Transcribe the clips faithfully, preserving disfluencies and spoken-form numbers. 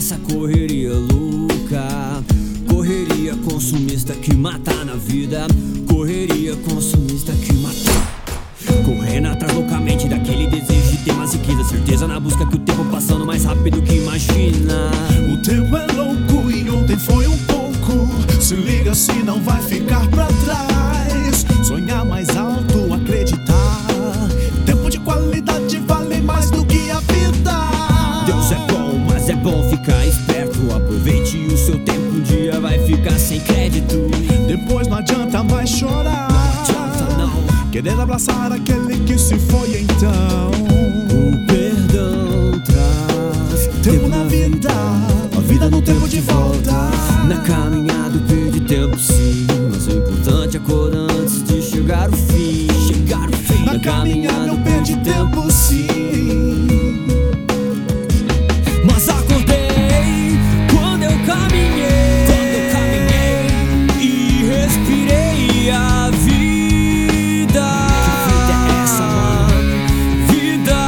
nessa correria louca, correria consumista que mata na vida, correria consumista que mata. Correndo atrás loucamente daquele desejo de ter mais riqueza, certeza na busca que o tempo passando mais rápido que imagina. O tempo é louco e ontem foi um pouco. Se liga se não vai ficar pra trás. Sonhar mais alto, acreditar. Tempo de qualidade vale mais do que a vida. Deus é bom, mas é bom ficar esperto. Aproveite o seu tempo, um dia vai ficar sem crédito. Depois não adianta mais chorar, não adianta não, querer abraçar aquele que se foi então. O perdão traz tempo, tempo na vida, a vida não tempo de volta. Na caminhada perde tempo sim, mas o importante é acordar antes de chegar o fim. Chegar o fim. Na, Na caminhada eu perdi tempo sim, mas acordei quando eu caminhei, quando eu caminhei e respirei a vida. Que vida é essa, mano? Vida.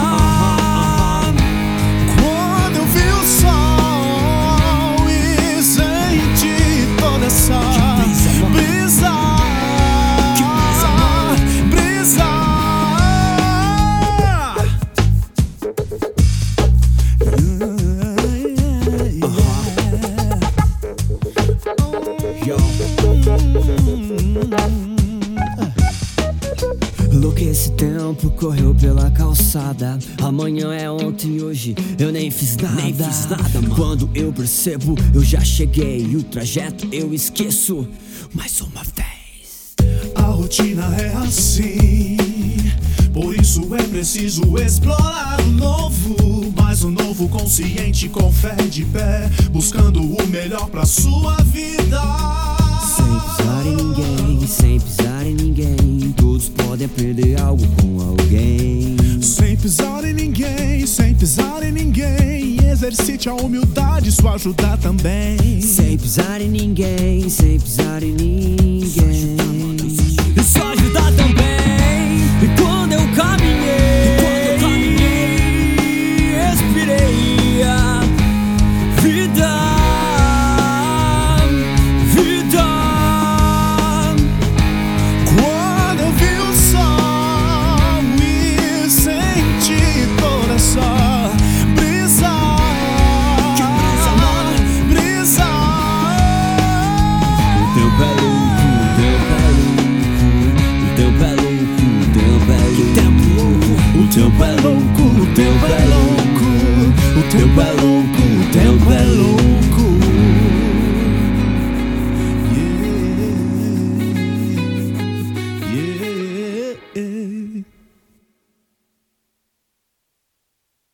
Quando eu vi o sol e senti toda essa brisa, brisa, que brisa, mano. brisa. Louco, esse tempo correu pela calçada. Amanhã é ontem, hoje eu nem fiz nada, nem fiz nada, mano. Quando eu percebo, eu já cheguei. O trajeto eu esqueço mais uma vez. A rotina é assim, por isso é preciso explorar o novo. Mas o novo consciente com fé de pé, buscando o melhor pra sua vida. Sem pisar em ninguém, sem pisar em ninguém, todos podem aprender algo com alguém. Sem pisar em ninguém, sem pisar em ninguém, exercite a humildade, isso ajuda também. Sem pisar em ninguém, sem pisar em ninguém, isso ajuda também. E quando eu caminhei, e quando eu caminhei, respirei a vida. O tempo é louco, o tempo é louco, o tempo é louco, o tempo é louco.